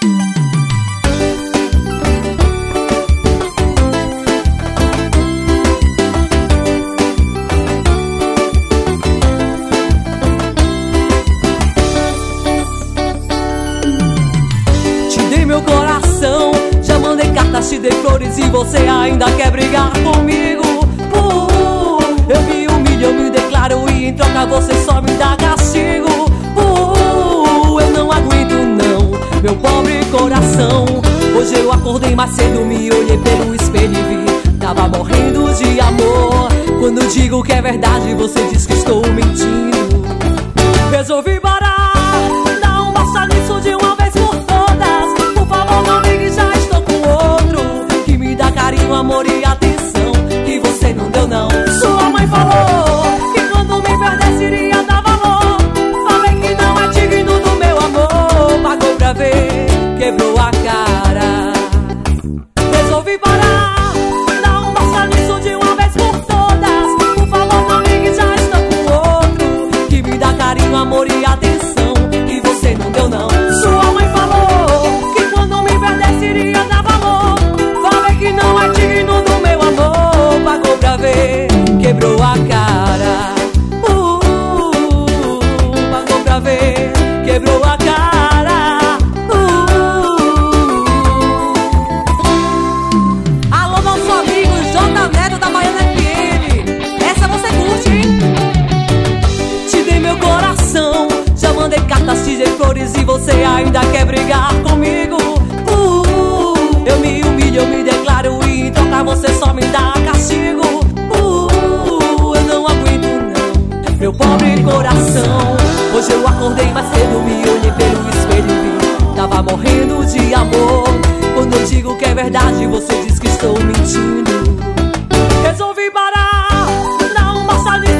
Meu coração, já mandei cartas, te dei flores e você ainda quer brigar comigo. Eu me humilho, eu me declaro e em troca você só me dá castigo. Eu não aguento não, meu pobre coração. Hoje eu acordei mais cedo, me olhei pelo espelho e vi, tava morrendo de amor. Quando digo que é verdade, você diz que estou mentindo. Resolvi parar, não basta nisso de uma vez por todas. Por favor, não ligue, já estou com outro que me dá carinho, amor e atenção que você não deu não. Sua mãe falou que quando me perdesse iria dar valor. Falei que não é digno do meu amor. Pagou pra ver, quebrou a cara. Resolvi parar, não basta nisso de uma vez por todas. Por favor, não ligue, já estou com outro que me dá carinho, amor e atenção que você não deu não. Sua mãe falou que quando me perdesse iria dar valor. Falei que não é digno do meu amor. Pagou pra ver, quebrou a cara. Pagou pra ver, quebrou a cara. Alô, nosso amigo J. Neto da Baiana FM. Essa você curte, hein? Te dei meu coração, já mandei cartas, te dei flores e você ainda quer brigar comigo. Eu me humilho, eu me declaro e em troca você só me dá castigo. Eu não aguento não, meu pobre coração. Hoje eu acordei mais cedo, me olhei pelo espelho e vi, tava morrendo de amor. Quando eu digo que é verdade, você diz que estou mentindo. Resolvi parar, não basta nisso